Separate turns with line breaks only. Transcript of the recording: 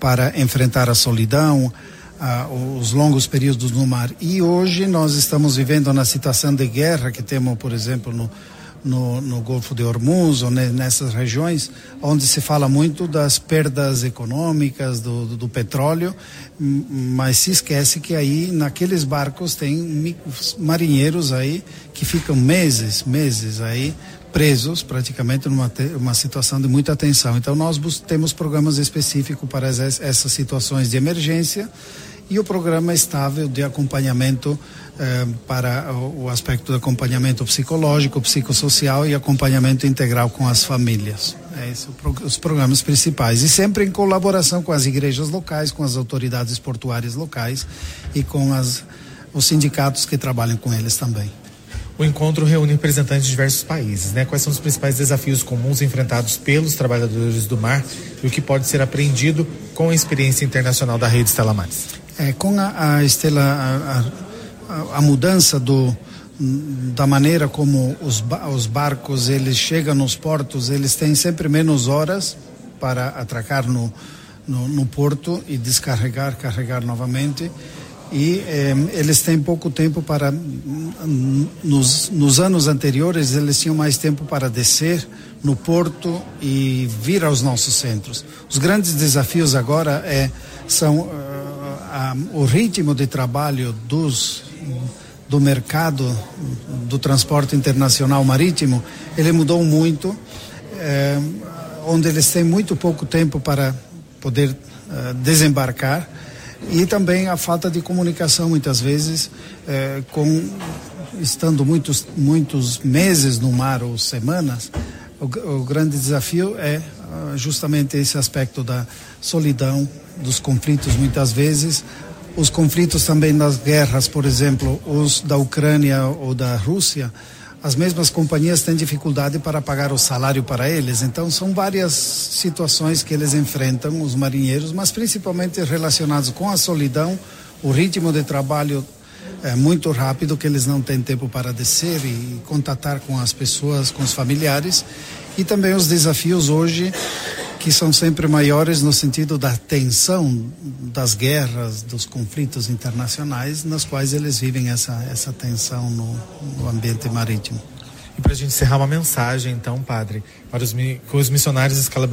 para enfrentar a solidão, os longos períodos no mar. E hoje nós estamos vivendo na situação de guerra que temos, por exemplo, no Golfo de Hormuz, ou nessas regiões, onde se fala muito das perdas econômicas do petróleo, mas se esquece que aí naqueles barcos tem marinheiros aí que ficam meses aí presos praticamente numa situação de muita tensão. Então nós temos programas específicos para essas situações de emergência e o programa estável de acompanhamento para o aspecto de acompanhamento psicológico, psicossocial e acompanhamento integral com as famílias. Esses são os programas principais e sempre em colaboração com as igrejas locais, com as autoridades portuárias locais e com os sindicatos que trabalham com eles também.
O encontro reúne representantes de diversos países, né? Quais são os principais desafios comuns enfrentados pelos trabalhadores do mar e o que pode ser aprendido com a experiência internacional da rede Stella Maris?
Com a mudança da maneira como os barcos eles chegam nos portos, eles têm sempre menos horas para atracar no porto e carregar novamente. E eles têm pouco tempo para, nos anos anteriores, eles tinham mais tempo para descer no porto e vir aos nossos centros. Os grandes desafios agora são o ritmo de trabalho do mercado do transporte internacional marítimo. Ele mudou muito, onde eles têm muito pouco tempo para poder desembarcar. E também a falta de comunicação, muitas vezes, estando muitos meses no mar ou semanas, o grande desafio é justamente esse aspecto da solidão, dos conflitos, muitas vezes. Os conflitos também nas guerras, por exemplo, os da Ucrânia ou da Rússia, as mesmas companhias têm dificuldade para pagar o salário para eles. Então são várias situações que eles enfrentam, os marinheiros, mas principalmente relacionados com a solidão, o ritmo de trabalho é muito rápido, que eles não têm tempo para descer e contatar com as pessoas, com os familiares, e também os desafios hoje que são sempre maiores no sentido da tensão das guerras, dos conflitos internacionais, nas quais eles vivem essa tensão no ambiente marítimo.
E para a gente encerrar, uma mensagem, então, padre, para os missionários